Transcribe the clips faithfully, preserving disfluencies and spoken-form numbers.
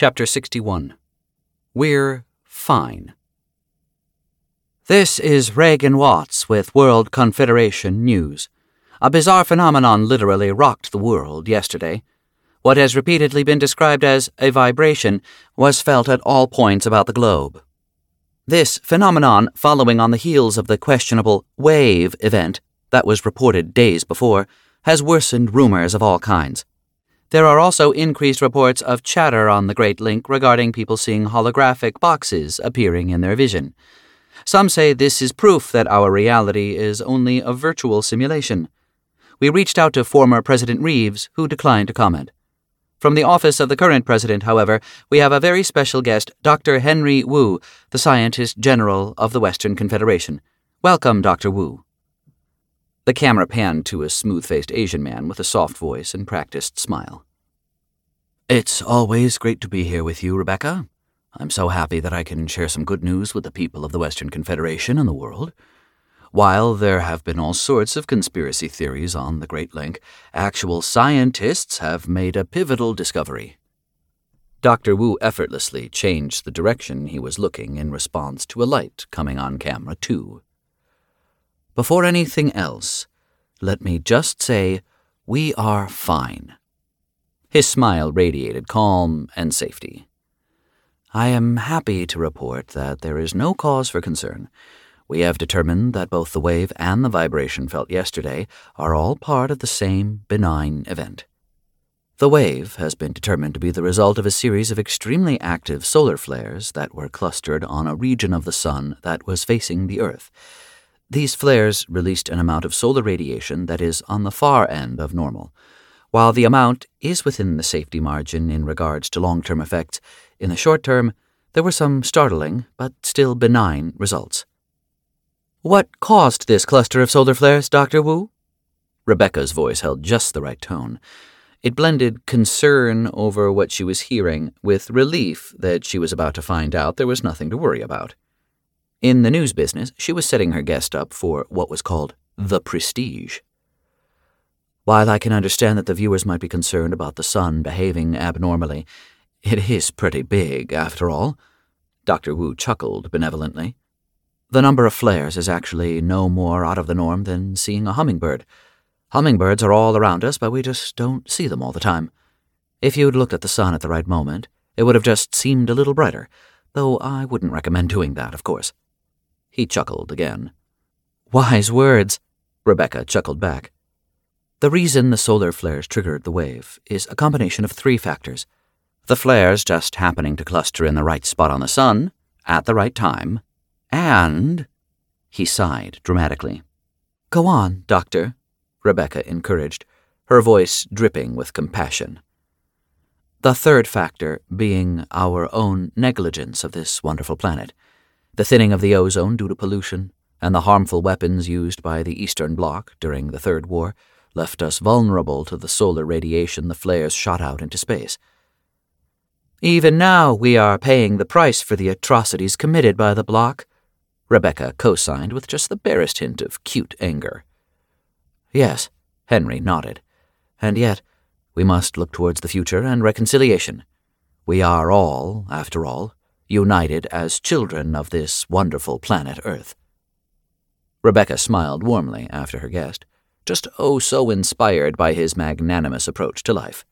Chapter sixty-one. We're Fine. This is Reagan Watts with World Confederation News. A bizarre phenomenon literally rocked the world yesterday. What has repeatedly been described as a vibration was felt at all points about the globe. This phenomenon, following on the heels of the questionable wave event that was reported days before, has worsened rumors of all kinds. There are also increased reports of chatter on the Great Link regarding people seeing holographic boxes appearing in their vision. Some say this is proof that our reality is only a virtual simulation. We reached out to former President Reeves, who declined to comment. From the office of the current president, however, we have a very special guest, Doctor Henry Wu, the Scientist General of the Western Confederation. Welcome, Doctor Wu. The camera panned to a smooth-faced Asian man with a soft voice and practiced smile. It's always great to be here with you, Rebecca. I'm so happy that I can share some good news with the people of the Western Confederation and the world. While there have been all sorts of conspiracy theories on the Great Link, actual scientists have made a pivotal discovery. Doctor Wu effortlessly changed the direction he was looking in response to a light coming on camera, too. Before anything else, let me just say, we are fine. His smile radiated calm and safety. I am happy to report that there is no cause for concern. We have determined that both the wave and the vibration felt yesterday are all part of the same benign event. The wave has been determined to be the result of a series of extremely active solar flares that were clustered on a region of the sun that was facing the Earth. These flares released an amount of solar radiation that is on the far end of normal. While the amount is within the safety margin in regards to long-term effects, in the short term, there were some startling but still benign results. What caused this cluster of solar flares, Doctor Wu? Rebecca's voice held just the right tone. It blended concern over what she was hearing with relief that she was about to find out there was nothing to worry about. In the news business, she was setting her guest up for what was called the prestige. While I can understand that the viewers might be concerned about the sun behaving abnormally, it is pretty big, after all. Doctor Wu chuckled benevolently. The number of flares is actually no more out of the norm than seeing a hummingbird. Hummingbirds are all around us, but we just don't see them all the time. If you'd looked at the sun at the right moment, it would have just seemed a little brighter, though I wouldn't recommend doing that, of course. He chuckled again. Wise words, Rebecca chuckled back. The reason the solar flares triggered the wave is a combination of three factors. The flares just happening to cluster in the right spot on the sun, at the right time, and... He sighed dramatically. Go on, Doctor, Rebecca encouraged, her voice dripping with compassion. The third factor being our own negligence of this wonderful planet. The thinning of the ozone due to pollution, and the harmful weapons used by the Eastern Bloc during the Third War left us vulnerable to the solar radiation the flares shot out into space. Even now we are paying the price for the atrocities committed by the Bloc, Rebecca co-signed with just the barest hint of cute anger. Yes, Henry nodded. And yet, we must look towards the future and reconciliation. We are all, after all, united as children of this wonderful planet Earth. Rebecca smiled warmly after her guest, just oh so inspired by his magnanimous approach to life.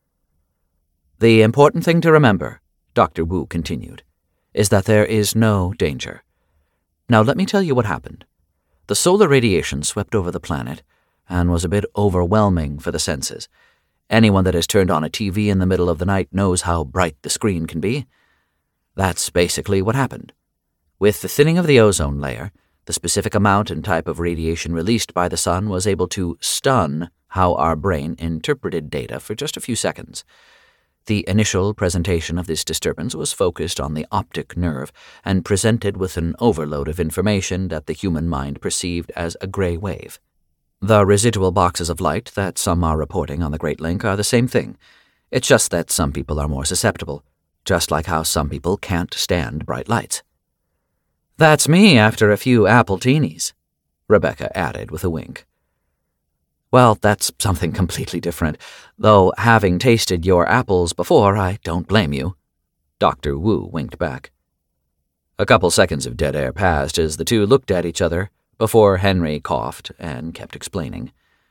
The important thing to remember, Doctor Wu continued, is that there is no danger. Now let me tell you what happened. The solar radiation swept over the planet and was a bit overwhelming for the senses. Anyone that has turned on a T V in the middle of the night knows how bright the screen can be. That's basically what happened. With the thinning of the ozone layer, the specific amount and type of radiation released by the sun was able to stun how our brain interpreted data for just a few seconds. The initial presentation of this disturbance was focused on the optic nerve and presented with an overload of information that the human mind perceived as a gray wave. The residual boxes of light that some are reporting on the Great Link are the same thing. It's just that some people are more susceptible, just like how some people can't stand bright lights. That's me after a few appletinis, Rebecca added with a wink. Well, that's something completely different, though having tasted your apples before, I don't blame you, Doctor Wu winked back. A couple seconds of dead air passed as the two looked at each other before Henry coughed and kept explaining.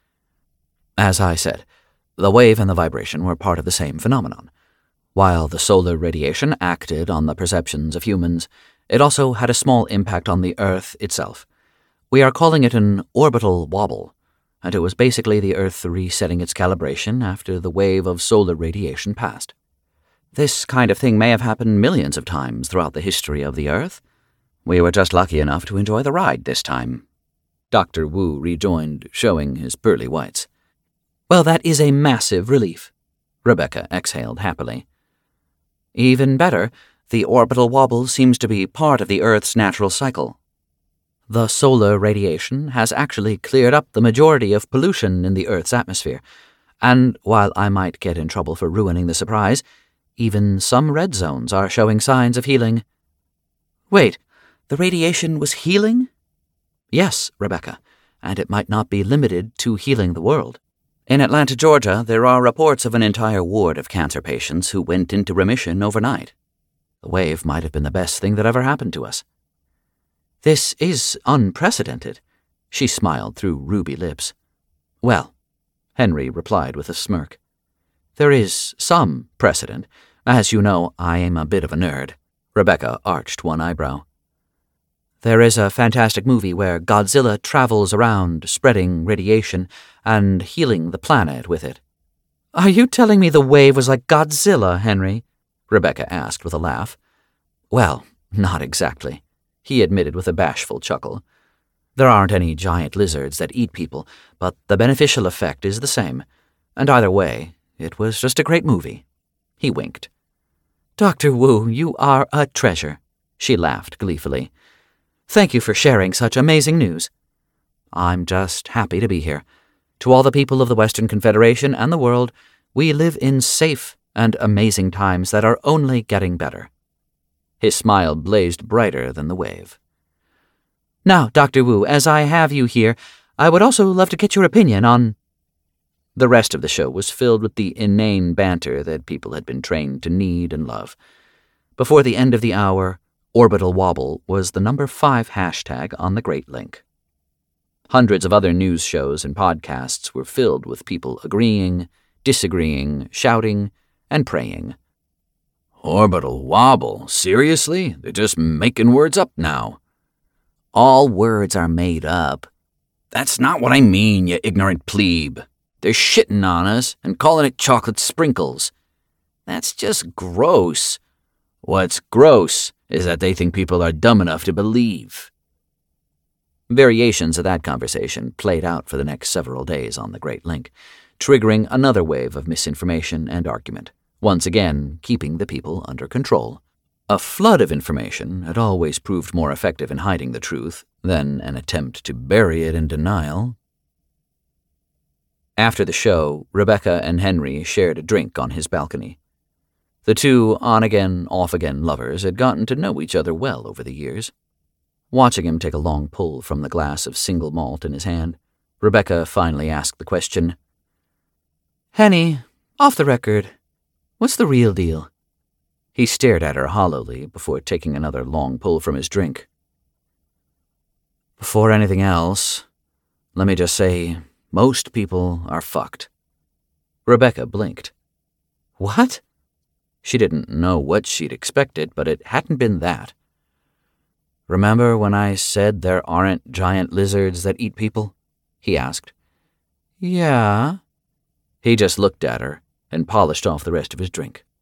As I said, the wave and the vibration were part of the same phenomenon. While the solar radiation acted on the perceptions of humans, it also had a small impact on the Earth itself. We are calling it an orbital wobble, and it was basically the Earth resetting its calibration after the wave of solar radiation passed. This kind of thing may have happened millions of times throughout the history of the Earth. We were just lucky enough to enjoy the ride this time, Doctor Wu rejoined, showing his pearly whites. Well, that is a massive relief, Rebecca exhaled happily. Even better, the orbital wobble seems to be part of the Earth's natural cycle. The solar radiation has actually cleared up the majority of pollution in the Earth's atmosphere, and while I might get in trouble for ruining the surprise, even some red zones are showing signs of healing. Wait, the radiation was healing? Yes, Rebecca, and it might not be limited to healing the world. In Atlanta, Georgia, there are reports of an entire ward of cancer patients who went into remission overnight. The wave might have been the best thing that ever happened to us. This is unprecedented, she smiled through ruby lips. Well, Henry replied with a smirk. There is some precedent. As you know, I am a bit of a nerd. Rebecca arched one eyebrow. There is a fantastic movie where Godzilla travels around spreading radiation and healing the planet with it. Are you telling me the wave was like Godzilla, Henry? Rebecca asked with a laugh. Well, not exactly, he admitted with a bashful chuckle. There aren't any giant lizards that eat people, but the beneficial effect is the same, and either way, it was just a great movie. He winked. Doctor Wu, you are a treasure, she laughed gleefully. Thank you for sharing such amazing news. I'm just happy to be here. To all the people of the Western Confederation and the world, we live in safe and amazing times that are only getting better. His smile blazed brighter than the wave. Now, Doctor Wu, as I have you here, I would also love to get your opinion on... The rest of the show was filled with the inane banter that people had been trained to need and love. Before the end of the hour, Orbital Wobble was the number five hashtag on the Great Link. Hundreds of other news shows and podcasts were filled with people agreeing, disagreeing, shouting, and praying. Orbital Wobble? Seriously? They're just making words up now. All words are made up. That's not what I mean, you ignorant plebe. They're shitting on us and calling it chocolate sprinkles. That's just gross. What's gross is that they think people are dumb enough to believe. Variations of that conversation played out for the next several days on the Great Link, triggering another wave of misinformation and argument, once again keeping the people under control. A flood of information had always proved more effective in hiding the truth than an attempt to bury it in denial. After the show, Rebecca and Henry shared a drink on his balcony. The two on-again, off-again lovers had gotten to know each other well over the years. Watching him take a long pull from the glass of single malt in his hand, Rebecca finally asked the question, Henny, off the record, what's the real deal? He stared at her hollowly before taking another long pull from his drink. Before anything else, let me just say, most people are fucked. Rebecca blinked. What? She didn't know what she'd expected, but it hadn't been that. Remember when I said there aren't giant lizards that eat people? He asked. Yeah. He just looked at her and polished off the rest of his drink.